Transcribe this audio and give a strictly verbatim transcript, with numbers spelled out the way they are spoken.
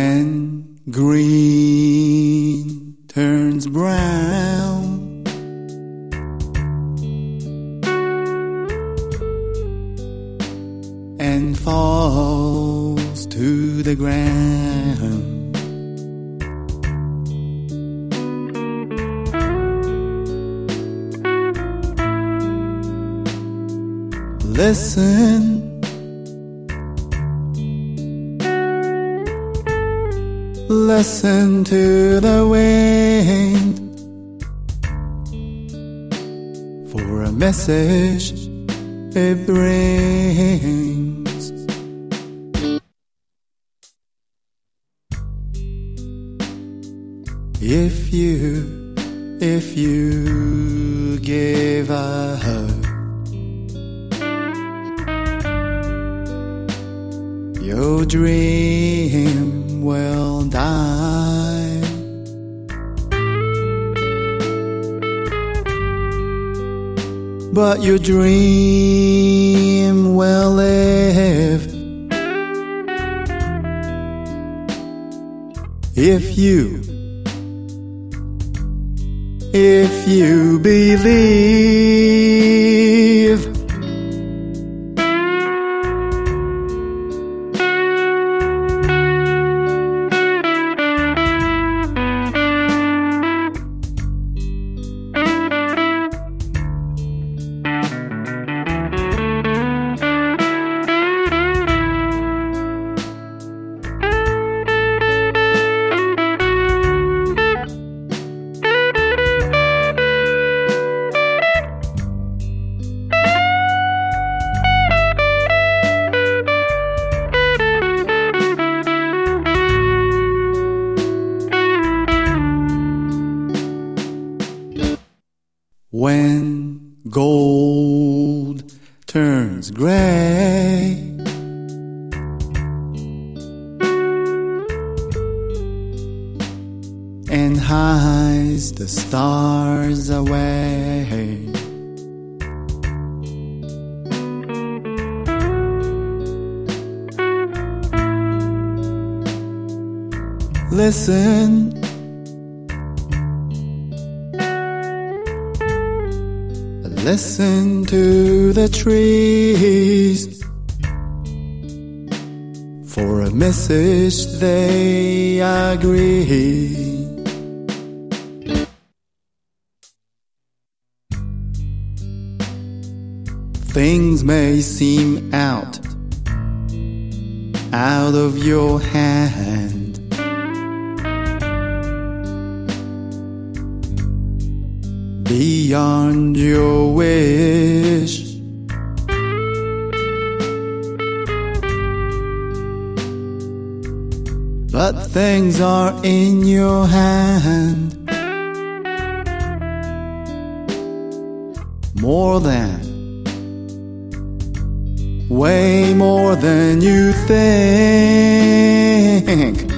When green turns brown and falls to the ground, listen, listen to the wind for a message it brings. If you, if you give up, your dream will die. But your dream will live. If you, if you believe. When gold turns gray and hides the stars away, listen, listen to the trees for a message they agree. Things may seem out, out of your hand, beyond your wish, but things are in your hand, more than, way more than you think.